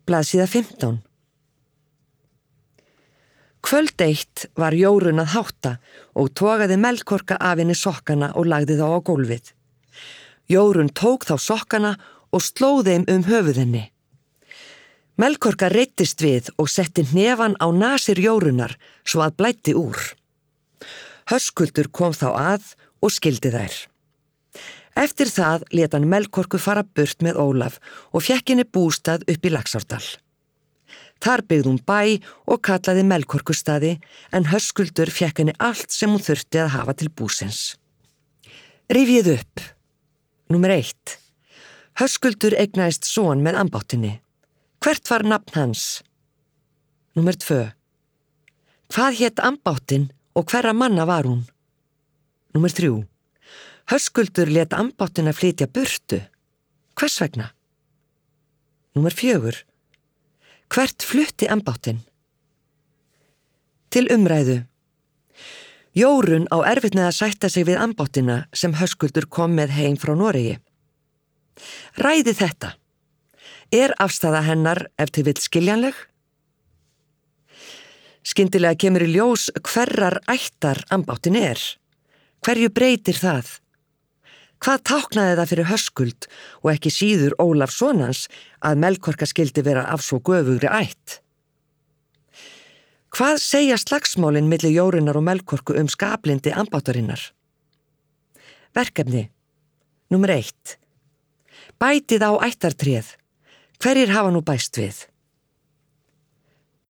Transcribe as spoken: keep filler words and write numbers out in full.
Blaðsíða fimmtán. Kvöld eitt var Jórunn að hátta og togaði Melkorka af henni sokkana og lagði þá á gólfið. Jórunn tók þá sokkana og sló þeim um höfuðinni. Melkorka reiddist við og setti hnefan á nasir Jórunnar svo að blæddi úr. Höskuldur kom þá að og skildi þær. Eftir það lét hann Melkorku fara burt með Ólaf og fékk henni bústað upp í Laxárdal. Þar byggði hún bæ og kallaði Melkorkustaði en Höskuldur fékk henni allt sem hún þurfti að hafa til búsins. Rifjið upp. Númer eitt. Höskuldur eignaðist son með ambáttinni. Hvert var nafn hans? Númer tvö. Hvað hét ambáttin og hverra manna var hún? Númer þrjú. Höskuldur lét ambáttina flytja burtu. Hvers vegna? Númer fjögur. Hvert flutti ambáttin? Til umræðu. Jórunn á erfitt með að sætta sig við ambáttina sem Höskuldur kom með heim frá Noregi. Ræði þetta. Er afstaða hennar ef til vill skiljanleg? Skyndilega kemur í ljós hverrar ættar ambáttin er. Hverju breytir það? Hvað táknaði það fyrir Höskuld og ekki síður Ólaf sonans að Melkorka skildi vera af svo göfugri ætt? Hvað segja slagsmálin milli Jórunnar og Melkorku um skaplindi ambáttarinnar? Verkefni. Númer eitt. Bætið á ættartréð. Hverjir hafa nú bæst við?